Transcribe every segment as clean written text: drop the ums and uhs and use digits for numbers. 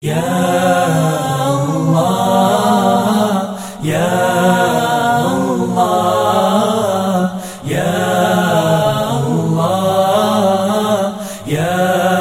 یا اللہ یا اللہ یا اللہ یا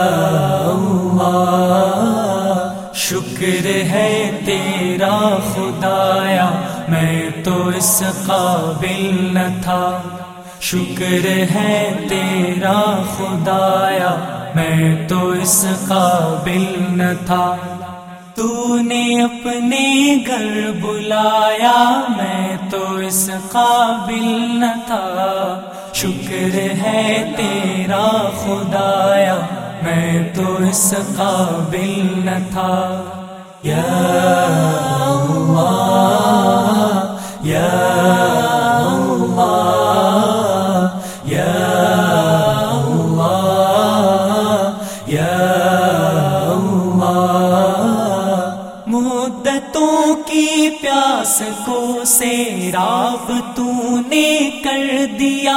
اللہ، شکر ہے تیرا خدایا میں تو اس قابل نہ تھا، شکر ہے تیرا خدایا میں تو اس قابل نہ تھا، تو نے اپنے گھر بلایا میں تو اس قابل نہ تھا، شکر ہے تیرا خدایا میں تو اس قابل نہ تھا، یا اللہ یا اللہ یا مدتوں کی پیاس کو سیراب تو نے کر دیا،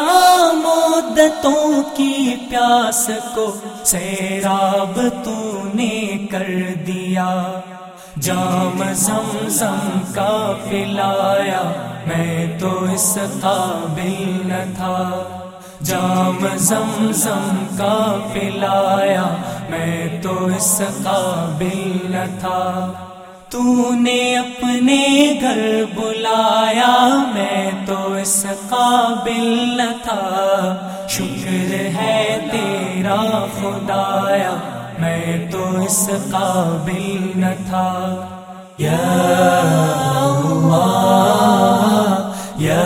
مدتوں کی پیاس کو سیراب تو نے کر دیا، جام زمزم کا پلایا میں تو اس قابل نہ تھا، جام زمزم کا پلایا میں تو اس قابل نہ تھا، تو نے اپنے گھر بلایا میں تو اس قابل نہ تھا، شکر ہے تیرا خدایا میں تو اس قابل نہ تھا، یا اللہ یا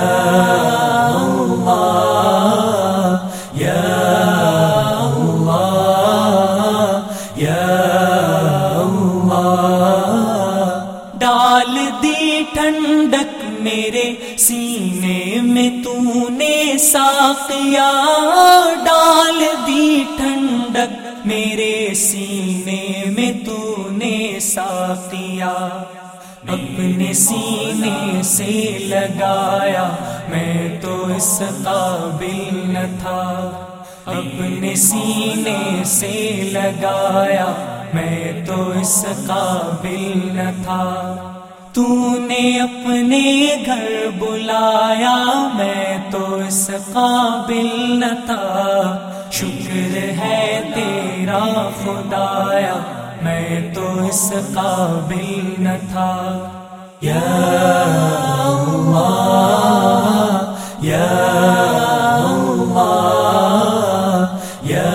ڈال دی ٹھنڈک میرے سینے میں تو نے ساقیا، ڈال دی ٹھنڈک میرے سینے میں تو نے ساقیا، اپنے سینے سے لگایا میں تو اس قابل نہ تھا، اپنے سینے سے لگایا میں تو اس قابل نہ تھا، تو نے اپنے گھر بلایا میں تو اس قابل نہ تھا، شکر ہے تیرا خدایا میں تو اس قابل نہ تھا، یا اللہ یا اللہ یا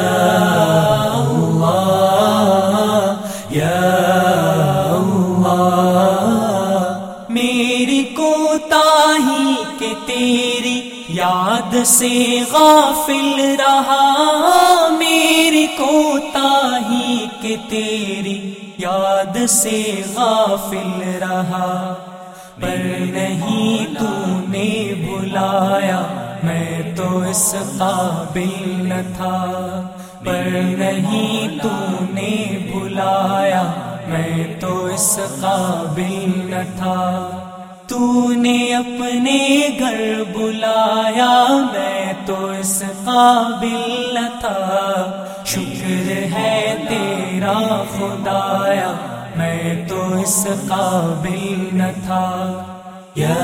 میری کوتاہی کہ تیری یاد سے غافل رہا، میری کوتاہی کہ تیری یاد سے غافل رہا، پر نہیں تو نے بلایا میں تو اس قابل نہ تھا، پر نہیں تو نے بلایا میں تو اس قابل نہ تھا، تو نے اپنے گھر بلایا میں تو اس قابل نہ تھا، شکر ہے تیرا خدایا میں تو اس قابل نہ تھا، یا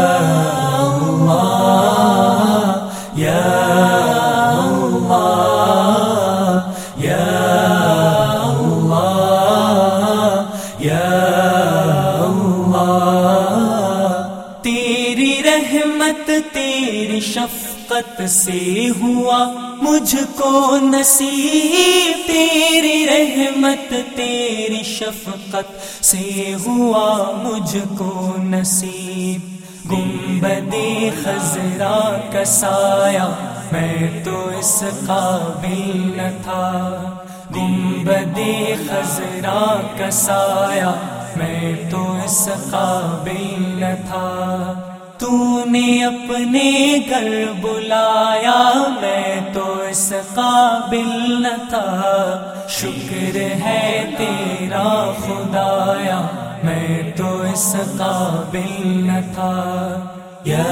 اللہ یا اللہ یا تیری رحمت تیری شفقت سے ہوا مجھ کو نصیب، تیری رحمت تیری شفقت سے ہوا مجھ کو نصیب، گنبد خضرا کا سایہ میں تو اس قابل نہ تھا، گنبد خضرا کا سایہ میں تو اس قابل نہ تھا، تو نے اپنے گھر بلایا میں تو اس قابل نہ تھا، شکر ہے تیرا خدایا میں تو اس قابل نہ تھا، یا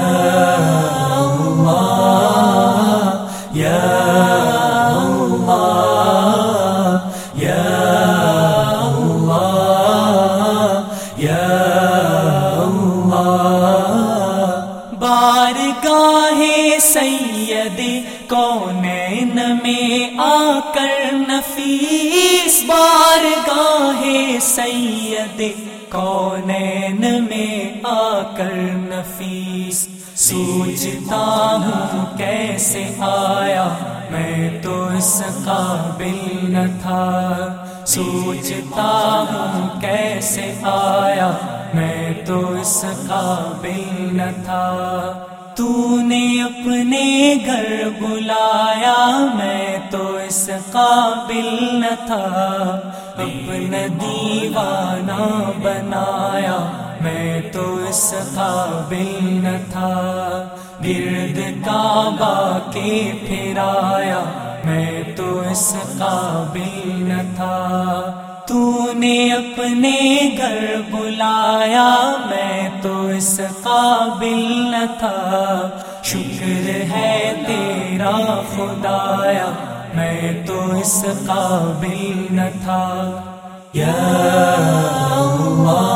اللہ یا اللہ یا اللہ سید کونین میں آ کر نفیس، سوچتا ہوں کیسے آیا میں تو اس قابل نہ تھا، سوچتا ہوں کیسے آیا میں تو اس قابل نہ تھا، تو نے اپنے گھر بلایا میں تو اس قابل نہ تھا، اپنا دیوانہ بنایا میں تو اس قابل نہ تھا، گرد کعبہ کے پھرایا میں تو اس قابل نہ تھا، تو نے اپنے گھر بلایا میں تو اس قابل نہ تھا، شکر ہے تیرا خدایا میں تو اس قابل نہ تھا، یا اللہ